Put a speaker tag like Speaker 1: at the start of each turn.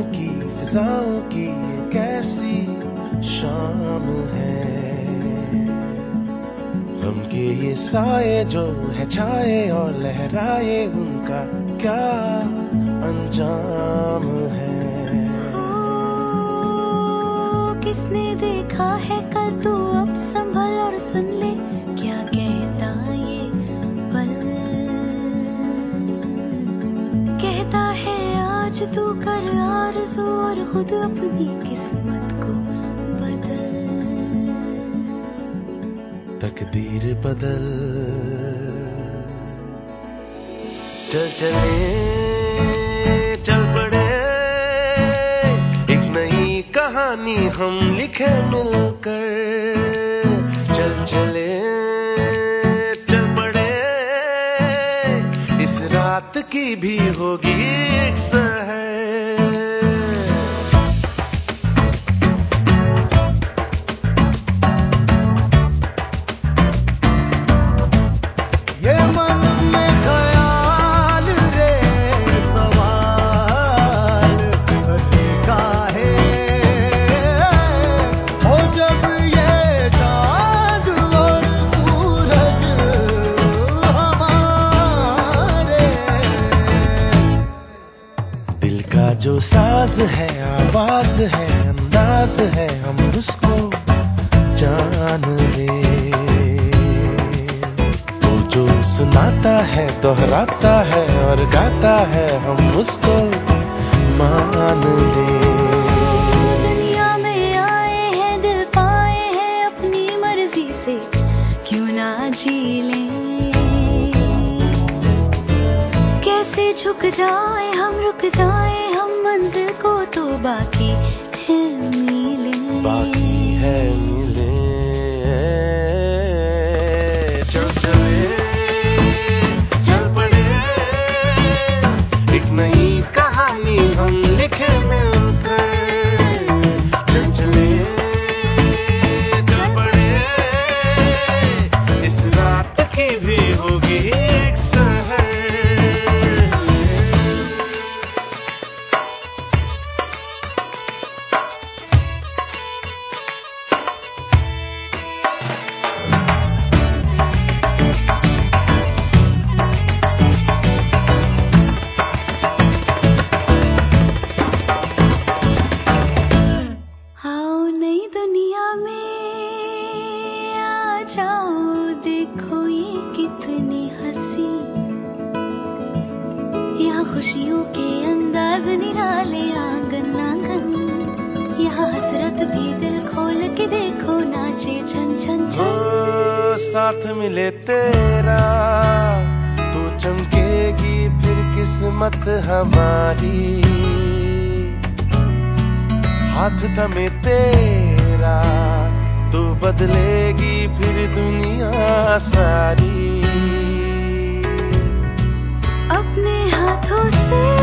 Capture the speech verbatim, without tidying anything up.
Speaker 1: की फिजाओं की ये कैसी शाम है। हम के ये साए जो है छाए और लहराए उनका क्या अंजाम है।
Speaker 2: ओ, किसने देखा है कल तू अब संभल और सुन ले क्या कहता ये पल। कहता है आज तू कर आरज़ू और खुद अपनी किस्मत को बदल।
Speaker 1: तकदीर बदल चल चले चल पड़े एक नई कहानी हम लिखे मिलकर। चल चले चल पड़े इस रात की भी होगी एक सहर। जो साज है आवाज है अंदाज है हम उसको जान ले। वो जो सुनाता है दोहराता है और गाता है हम उसको मान ले।
Speaker 2: दुनिया में आए हैं दिल पाए हैं अपनी मर्जी से क्यों ना जी लें। कैसे झुक जाए हम रुक जाए हम मंजिल को तो बाकी है मिले।
Speaker 1: बाकी है मिले चल चले चल पड़े एक नई कहानी हम लिखे मिलकर। चल चले चल पड़े इस रात की भी होगी एक सहर।
Speaker 2: खुशियों के अंदाज निराले आंगन आंगन यहाँ हसरत भी दिल खोल के देखो नाचे छन छन छन।
Speaker 1: साथ मिले तेरा तू चमकेगी फिर किस्मत हमारी। हाथ थमे तेरा तू बदलेगी फिर दुनिया सारी।
Speaker 2: अपने हाथों से